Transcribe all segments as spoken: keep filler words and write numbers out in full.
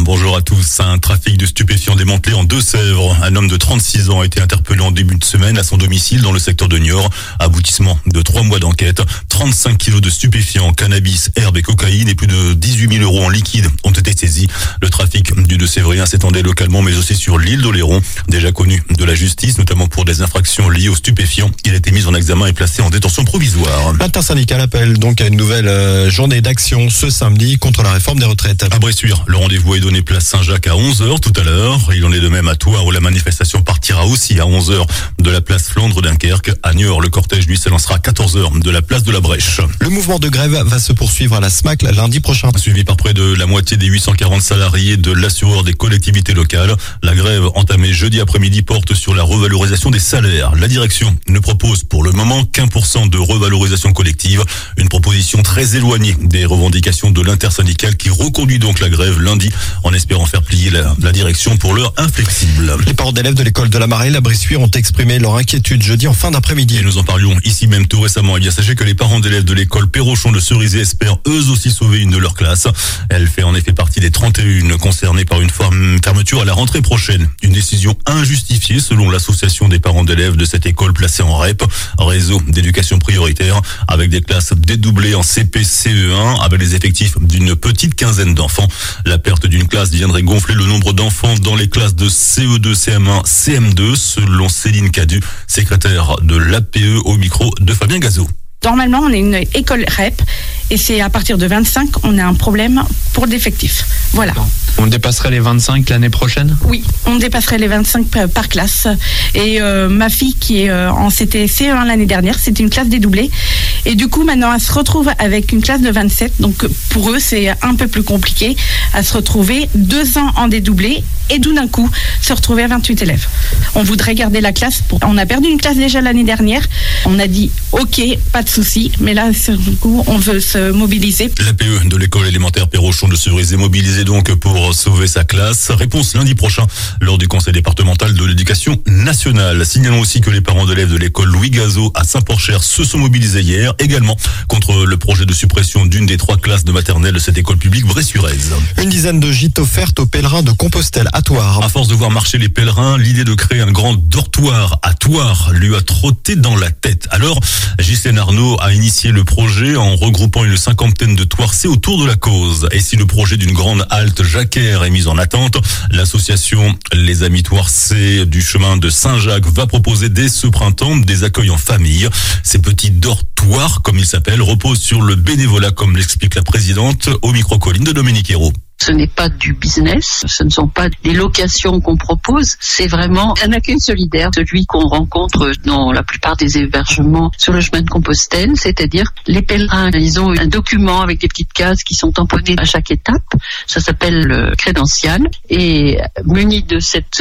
bonjour à tous. Un trafic de stupéfiants démantelé en Deux-Sèvres. Un homme de trente-six ans a été interpellé en début de semaine à son domicile dans le secteur de Niort. Aboutissement de trois mois d'enquête. trente-cinq kilos de stupéfiants, cannabis, herbe et cocaïne et plus de dix-huit mille euros en liquide ont été saisis. Le trafic du Deux-Sévrien s'étendait localement mais aussi sur l'île d'Oléron. Déjà connu de la justice, notamment pour des infractions liées aux stupéfiants. Il a été mis en examen et placé en détention provisoire. L'intersyndicale appelle donc à une nouvelle euh, journée d'action ce samedi contre la réforme des retraites. À Bressuire, le rendez-vous est donné place Saint-Jacques à onze heures tout à l'heure. Il en est de même à Thouars où la manifestation partira aussi à onze heures de la place Flandre-Dunkerque. À Niort, le cortège lui s'élancera à quatorze heures de la place de la Brèche. Le mouvement de grève va se poursuivre à la SMAC lundi prochain. Suivi par près de la moitié des huit cent quarante salariés de l'assureur des collectivités locales. La grève entamée jeudi après-midi porte sur la revalorisation des salaires. La direction ne propose pour le moment qu'un pour cent de revalorisation collective. Une proposition très éloignée des revendications de l'intersyndicale qui reconduit donc la grève lundi en espérant faire plier la, la direction pour l'heure inflexible. Les parents d'élèves de l'école de la Marelle à Bressuire ont exprimé leur inquiétude jeudi en fin d'après-midi. Et nous en parlions ici même tout récemment. Eh bien, sachez que les parents d'élèves de l'école Perrochon de Cerisay espèrent eux aussi sauver une de leurs classes. Elle fait en effet partie des trente et un concernées par une fermeture à la rentrée prochaine. Une décision injustifiée selon l'association des parents d'élèves de cette école placée en R E P, réseau d'éducation prioritaire, avec des classes dédoublées en C P C E un, avec des effectifs d'une petite quinzaine d'enfants. La perte d'une classe viendrait gonfler le nombre d'enfants dans les classes de C E deux, C M un, C M deux, selon Céline Cadu, secrétaire de l'A P E au micro de Fabien Gazot. Normalement, on est une école R E P et c'est à partir de vingt-cinq, on a un problème pour l'effectif. Voilà. On dépasserait les vingt-cinq l'année prochaine ? Oui, on dépasserait les vingt-cinq par classe. Et euh, ma fille qui est euh, en C T C E un l'année dernière, c'était une classe dédoublée. Et du coup, maintenant, elle se retrouve avec une classe de vingt-sept. Donc pour eux, c'est un peu plus compliqué à se retrouver deux ans en dédoublé et tout d'un coup, se retrouver à vingt-huit élèves. On voudrait garder la classe. Pour... On a perdu une classe déjà l'année dernière. On a dit, ok, pas de souci, mais là, du coup, on veut se mobiliser. L'A P E de l'école élémentaire Perrochon de Cerisay est mobilisée donc pour sauver sa classe. Réponse lundi prochain lors du conseil départemental de l'éducation nationale. Signalons aussi que les parents d'élèves de l'école Louis Gazot à Saint-Porcher se sont mobilisés hier également contre le projet de suppression d'une des trois classes de maternelle de cette école publique bressuiraise. Une dizaine de gîtes offertes aux pèlerins de Compostelle à Thouars. À force de voir marcher les pèlerins, l'idée de créer un grand dortoir à Thouars lui a trotté dans la tête. Alors, Ghislaine Arnaud a initié le projet en regroupant une cinquantaine de Thouarsais autour de la cause. Et si le projet d'une grande halte jacquaire est mis en attente, l'association Les Amis Thouarsais du chemin de Saint-Jacques va proposer dès ce printemps des accueils en famille. Ces petits dortoirs, comme ils s'appellent, reposent sur le bénévolat, comme l'explique la présidente au micro-colline de Dominique Hérault. Ce n'est pas du business, ce ne sont pas des locations qu'on propose, c'est vraiment un accueil solidaire, celui qu'on rencontre dans la plupart des hébergements sur le chemin de Compostelle, c'est-à-dire les pèlerins, ils ont un document avec des petites cases qui sont tamponnées à chaque étape, ça s'appelle le crédential, et muni de cette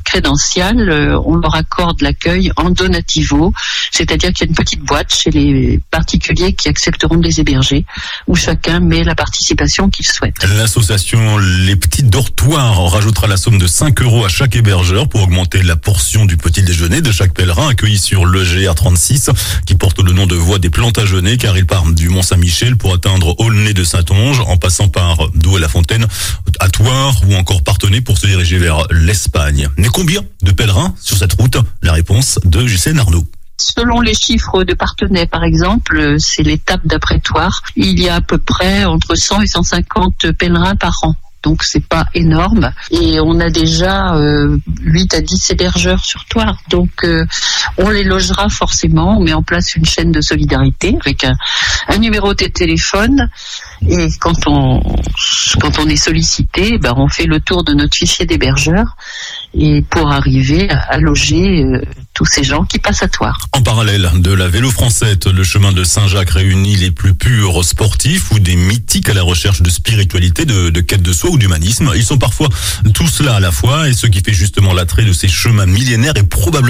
crédential, on leur accorde l'accueil en donativo, c'est-à-dire qu'il y a une petite boîte chez les particuliers qui accepteront de les héberger, où chacun met la participation qu'il souhaite. L'association Les Petits Dortoirs rajoutera la somme de cinq euros à chaque hébergeur pour augmenter la portion du petit déjeuner de chaque pèlerin accueilli sur le G R trente-six qui porte le nom de voie des Plantagenêts car il part du Mont-Saint-Michel pour atteindre Aulnay de Saintonge en passant par Douai-la-Fontaine à Thouars ou encore Parthenay pour se diriger vers l'Espagne. Mais combien de pèlerins sur cette route ? La réponse de Ghislaine Arnaud. Selon les chiffres de Parthenay, par exemple, c'est l'étape d'après Thouars, il y a à peu près entre cent et cent cinquante pèlerins par an. Donc c'est pas énorme et on a déjà euh, huit à dix hébergeurs sur Thouars. Donc euh, on les logera forcément, on met en place une chaîne de solidarité avec un, un numéro de téléphone et quand on quand on est sollicité, ben on fait le tour de notre fichier d'hébergeurs et pour arriver à, à loger euh, tous ces gens qui passent à Thouars. En parallèle de la Vélo Française, le chemin de Saint-Jacques réunit les plus purs sportifs ou des mythiques à la recherche de spiritualité, de, de quête de soi ou d'humanisme. Ils sont parfois tous là à la fois et ce qui fait justement l'attrait de ces chemins millénaires est probablement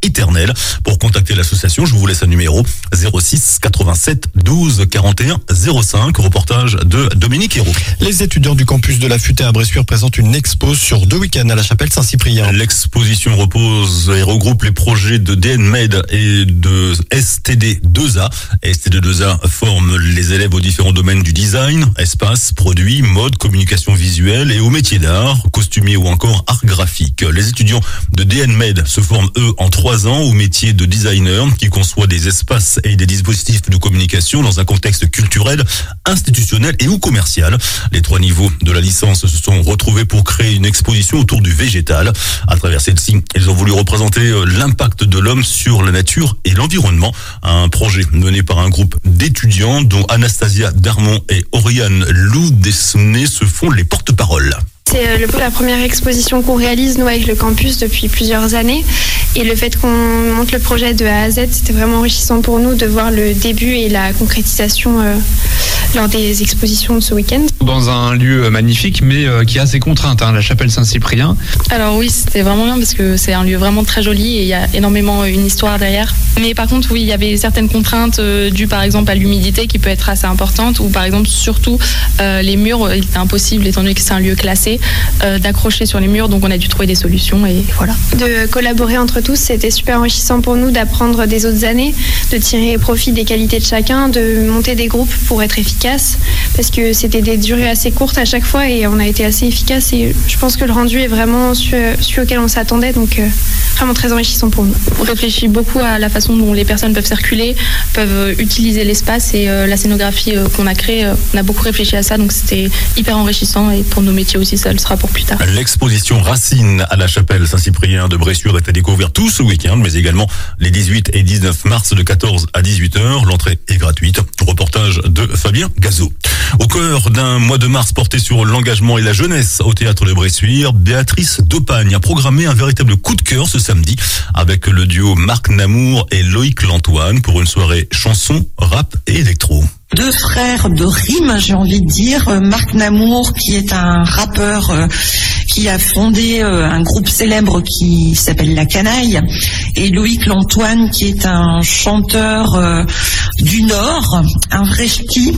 éternel. Pour contacter l'association, je vous laisse un numéro zéro six quatre-vingt-sept douze quarante et un zéro cinq. Reportage de Dominique Hérault. Les étudiants du campus de la Futaie à Bressuire présentent une expo sur deux week-ends à la chapelle Saint-Cyprien. L'exposition repose et regroupe les projets de D N Med et de S T D deux A. S T D deux A forme les élèves aux différents domaines du design, espace, produits, mode, communication visuelle et aux métiers d'art, costumier ou encore art graphique. Les étudiants de D N Med se forment eux en trois ans au métier de designer qui conçoit des espaces et des dispositifs de communication dans un contexte culturel, institutionnel et ou commercial. Les trois niveaux de la licence se sont retrouvés pour créer une exposition autour du végétal. À travers celle-ci, ils ont voulu représenter l'impact de l'homme sur la nature et l'environnement. Un projet mené par un groupe d'étudiants dont Anastasia Darmon et Oriane Lou-Desnay se font les porte-paroles. C'est le, la première exposition qu'on réalise, nous, avec le campus depuis plusieurs années. Et le fait qu'on monte le projet de A à Z, c'était vraiment enrichissant pour nous de voir le début et la concrétisation euh, lors des expositions de ce week-end. Dans un lieu magnifique, mais euh, qui a ses contraintes, hein, la chapelle Saint-Cyprien. Alors oui, c'était vraiment bien parce que c'est un lieu vraiment très joli et il y a énormément une histoire derrière. Mais par contre, oui, il y avait certaines contraintes euh, dues par exemple à l'humidité qui peut être assez importante, ou par exemple surtout euh, les murs, il était impossible, étant donné que c'est un lieu classé, euh, d'accrocher sur les murs, donc on a dû trouver des solutions et voilà. De collaborer entre tous, c'était super enrichissant pour nous d'apprendre des autres années, de tirer profit des qualités de chacun, de monter des groupes pour être efficace, parce que c'était des durées assez courtes à chaque fois et on a été assez efficace et je pense que le rendu est vraiment celui auquel on s'attendait, donc euh, vraiment très enrichissant pour nous. On réfléchit beaucoup à la façon dont les personnes peuvent circuler, peuvent utiliser l'espace et euh, la scénographie euh, qu'on a créée, euh, on a beaucoup réfléchi à ça, donc c'était hyper enrichissant et pour nos métiers aussi, ça le sera pour plus tard. L'exposition Racine à la chapelle Saint-Cyprien de Bressuire est à découvrir tout ce week-end, mais également les dix-huit et dix-neuf mars de quatorze à dix-huit heures. L'entrée est gratuite. Reportage de Fabien Gazot. Au cœur d'un mois de mars porté sur l'engagement et la jeunesse au théâtre de Bressuire, Béatrice Dopagne a programmé un véritable coup de cœur ce samedi avec le duo Marc Namour et Loïc Lantoine pour une soirée chanson, rap et électro. Deux frères de rime, j'ai envie de dire. Marc Namour, qui est un rappeur euh, qui a fondé euh, un groupe célèbre qui s'appelle La Canaille, et Loïc Lantoine, qui est un chanteur euh, du Nord, un vrai ch'ti,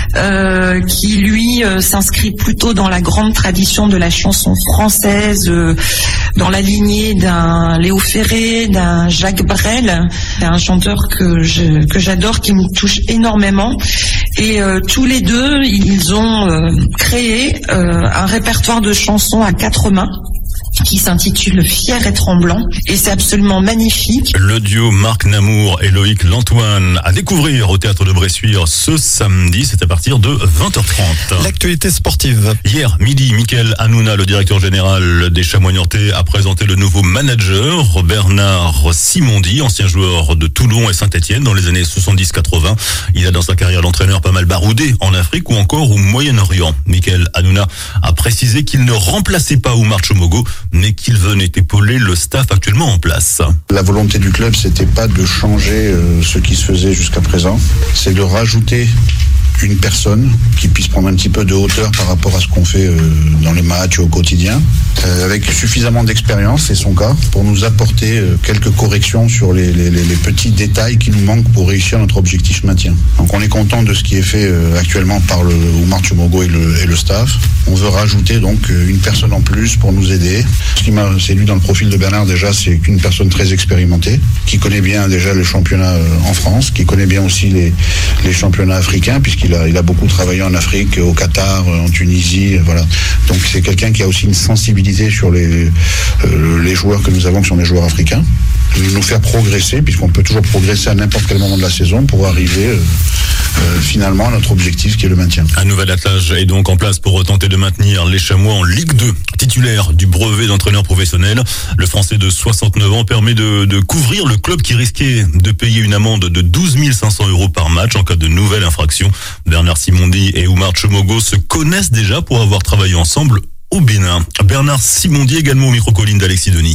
euh, qui lui euh, s'inscrit plutôt dans la grande tradition de la chanson française, euh, dans la lignée d'un Léo Ferré, d'un Jacques Brel. C'est un chanteur que je, que j'adore, qui me touche énormément. Et euh, tous les deux, ils ont euh, créé euh, un répertoire de chansons à quatre mains qui s'intitule Fier et Tremblant, et c'est absolument magnifique. Le duo Marc Namour et Loïc Lantoine à découvrir au théâtre de Bressuire ce samedi, c'est à partir de vingt heures trente. L'actualité sportive. Hier midi, Michael Hanouna, le directeur général des Chamois niortais, a présenté le nouveau manager, Bernard Simondi, ancien joueur de Toulon et Saint-Etienne dans les années soixante-dix quatre-vingts. Il a dans sa carrière d'entraîneur pas mal baroudé en Afrique ou encore au Moyen-Orient. Michael Hanouna a précisé qu'il ne remplaçait pas Oumar Tchomogo, mais qu'il venait épauler le staff actuellement en place. La volonté du club, c'était pas de changer euh, ce qui se faisait jusqu'à présent, c'est de rajouter une personne qui puisse prendre un petit peu de hauteur par rapport à ce qu'on fait euh, dans les matchs au quotidien, euh, avec suffisamment d'expérience, c'est son cas, pour nous apporter euh, quelques corrections sur les, les, les petits détails qui nous manquent pour réussir notre objectif maintien. Donc on est content de ce qui est fait euh, actuellement par le Oumar Tchomogo et le, et le staff. On veut rajouter donc une personne en plus pour nous aider. Ce qui m'a séduit dans le profil de Bernard déjà, c'est qu'une personne très expérimentée, qui connaît bien déjà les championnats euh, en France, qui connaît bien aussi les, les championnats africains, puisqu'il Il a, il a beaucoup travaillé en Afrique, au Qatar, en Tunisie, voilà. Donc c'est quelqu'un qui a aussi une sensibilité sur les, euh, les joueurs que nous avons, qui sont les joueurs africains. Nous faire progresser, puisqu'on peut toujours progresser à n'importe quel moment de la saison pour arriver euh, euh, finalement à notre objectif qui est le maintien. Un nouvel attelage est donc en place pour tenter de maintenir les Chamois en Ligue deux. Titulaire du brevet d'entraîneur professionnel, le Français de soixante-neuf ans permet de, de couvrir le club qui risquait de payer une amende de douze mille cinq cents euros par match en cas de nouvelle infraction. Bernard Simondi et Oumar Tchomogo se connaissent déjà pour avoir travaillé ensemble au Bénin. Bernard Simondi également au micro-colline d'Alexis Denis.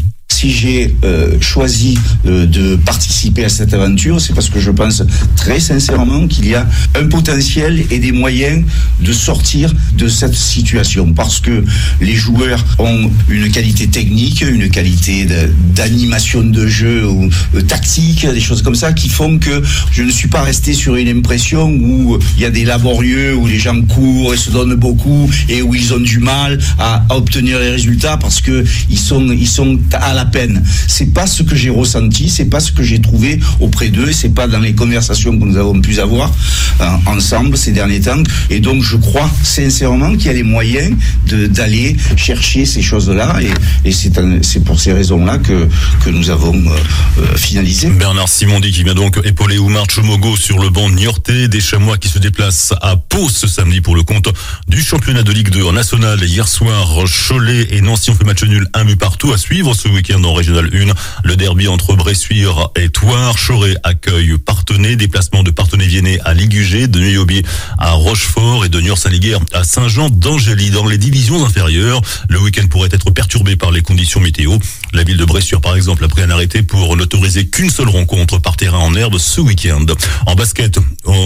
si j'ai euh, choisi euh, de participer à cette aventure, c'est parce que je pense très sincèrement qu'il y a un potentiel et des moyens de sortir de cette situation, parce que les joueurs ont une qualité technique, une qualité de, d'animation de jeu ou euh, tactique, des choses comme ça qui font que je ne suis pas resté sur une impression où il y a des laborieux, où les gens courent et se donnent beaucoup et où ils ont du mal à, à obtenir les résultats parce que ils sont ils sont à la peine. C'est pas ce que j'ai ressenti, c'est pas ce que j'ai trouvé auprès d'eux, c'est pas dans les conversations que nous avons pu avoir euh, ensemble ces derniers temps. Et donc je crois sincèrement qu'il y a les moyens de, d'aller chercher ces choses-là et, et c'est, un, c'est pour ces raisons-là que que nous avons euh, euh, finalisé. Bernard Simondi qui vient donc épauler Oumar Chomogo sur le banc niortais, des Chamois qui se déplacent à Pau ce samedi pour le compte du championnat de Ligue deux en national. Hier soir, Cholet et Nancy ont fait match nul, un but partout. À suivre ce week-end en Régional un, le derby entre Bressuire et Thouars. Cholet accueille Parthenay, déplacement de Parthenay-Viennet à Ligugé, de Neuilly à Rochefort et de Niort-Saint-Liguer à Saint-Jean-d'Angély. Dans les divisions inférieures, le week-end pourrait être perturbé par les conditions météo. La ville de Bressuire, par exemple, a pris un arrêté pour n'autoriser qu'une seule rencontre par terrain en herbe ce week-end. En basket,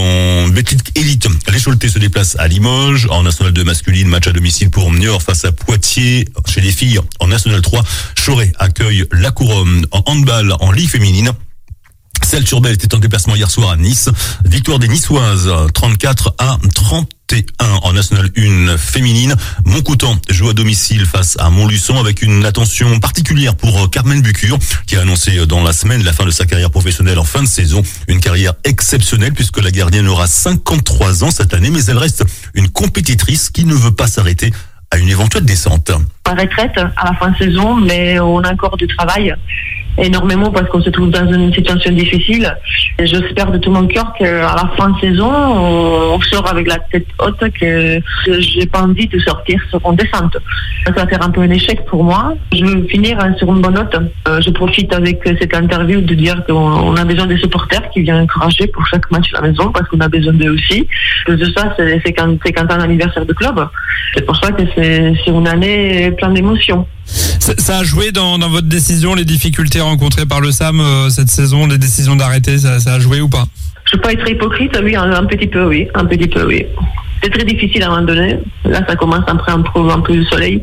en Betclic Elite, les Choletais se déplacent à Limoges. En National deux masculine, match à domicile pour Niort face à Poitiers. Chez les filles, en National trois, Choré accueille la Couronne. En handball, en Ligue féminine, Celle-sur-Belle était en déplacement hier soir à Nice. Victoire des Niçoises, trente-quatre à trente et un en National un féminine. Montcoutan joue à domicile face à Montluçon avec une attention particulière pour Carmen Bucure qui a annoncé dans la semaine la fin de sa carrière professionnelle en fin de saison. Une carrière exceptionnelle puisque la gardienne aura cinquante-trois ans cette année, mais elle reste une compétitrice qui ne veut pas s'arrêter à une éventuelle descente. Pas retraite à la fin de saison, mais on a encore du travail. Énormément parce qu'on se trouve dans une situation difficile. Et j'espère de tout mon cœur qu'à la fin de saison, on sort avec la tête haute, que j'ai pas envie de sortir sur une descente. Ça va faire un peu un échec pour moi. Je veux finir sur une bonne note. Je profite avec cette interview de dire qu'on a besoin des supporters qui viennent encourager pour chaque match à la maison parce qu'on a besoin d'eux aussi. De ça, c'est cinquante ans d'anniversaire de club. C'est pour ça que c'est, c'est une année pleine d'émotions. Ça, ça a joué dans, dans votre décision, les difficultés rencontrées par le S A M euh, cette saison, les décisions d'arrêter, ça, ça a joué ou pas? Je ne peux pas être hypocrite, oui, un, un petit peu, oui, un petit peu, oui. C'est très difficile à un moment donné. Là, ça commence après un peu, un peu de soleil.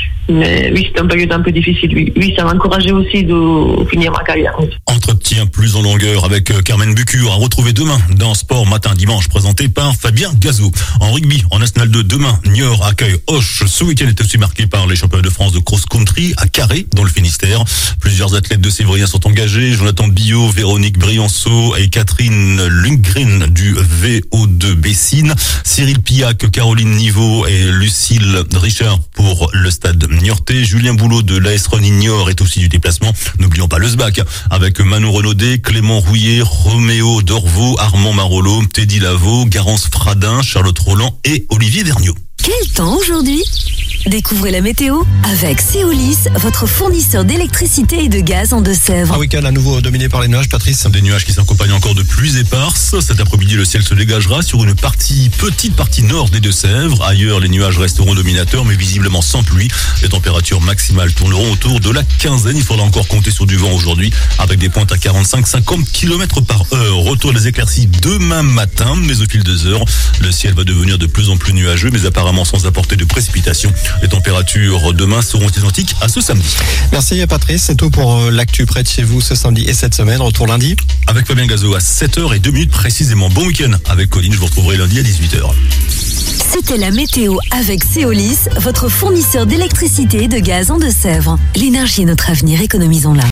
Mais oui, c'est une période un peu difficile. Oui, oui, ça m'a encouragé aussi de finir ma carrière. Oui. Entretien plus en longueur avec Carmen Bucure à retrouver demain dans Sport Matin Dimanche présenté par Fabien Gazot. En rugby, en National deux, demain, Niort accueille Auch. Ce week-end est aussi marqué par les championnats de France de cross-country à Carré, dans le Finistère. Plusieurs athlètes de Sévrien sont engagés. Jonathan Billot, Véronique Brianceau et Catherine Lundgren du V O deux Bessines. Cyril Pillac, Caroline Niveau et Lucille Richard pour le stade niortais. Julien Boulot de l'A S Running Niort est aussi du déplacement. N'oublions pas le S B A C avec Manon Renaudet, Clément Rouillet, Roméo Dorvaux, Armand Marolo, Teddy Lavaux, Garance Fradin, Charlotte Roland et Olivier Vergniaud. Quel temps aujourd'hui ? Découvrez la météo avec Céolis, votre fournisseur d'électricité et de gaz en Deux-Sèvres. Un week-end à nouveau dominé par les nuages, Patrice. Des nuages qui s'accompagnent encore de pluies éparses. Cet après-midi, le ciel se dégagera sur une partie, petite partie nord des Deux-Sèvres. Ailleurs, les nuages resteront dominateurs, mais visiblement sans pluie. Les températures maximales tourneront autour de la quinzaine. Il faudra encore compter sur du vent aujourd'hui, avec des pointes à quarante-cinq à cinquante kilomètres par heure. Retour des éclaircies demain matin, mais au fil des heures, le ciel va devenir de plus en plus nuageux, mais apparemment sans apporter de précipitations. Les températures demain seront identiques à ce samedi. Merci Patrice, c'est tout pour l'actu près de chez vous ce samedi et cette semaine. Retour lundi avec Fabien Gazot à sept heures zéro deux précisément. Bon week-end avec Colline, je vous retrouverai lundi à dix-huit heures. C'était la météo avec Céolis, votre fournisseur d'électricité et de gaz en Deux-Sèvres. L'énergie est notre avenir, économisons-la.